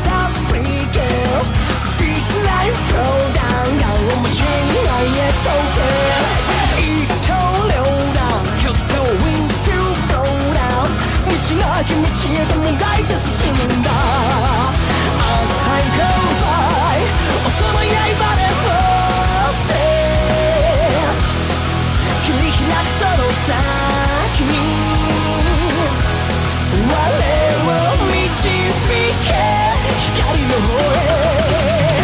Suspicious Big life throwdown顔もしないへ想定一刀両断極東 Winds to blow down 道なき道へともがいて進んだ As time goes by 音の刃で持って切り開くその先に我を導け光の方へ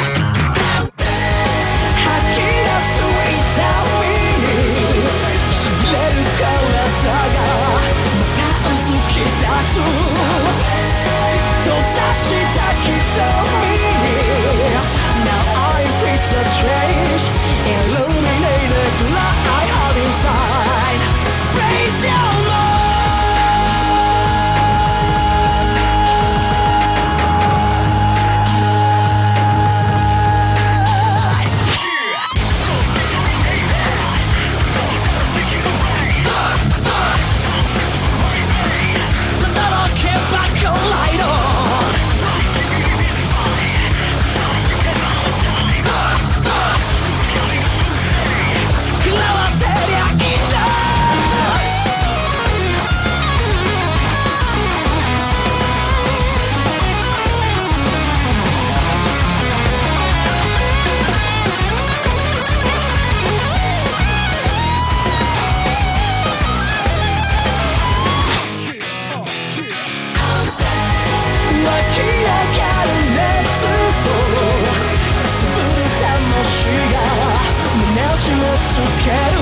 吐き出す痛みにしびれる体がまたうずき出す閉ざした瞳に Now I face the change Illuminated light of inside Raise your love Can't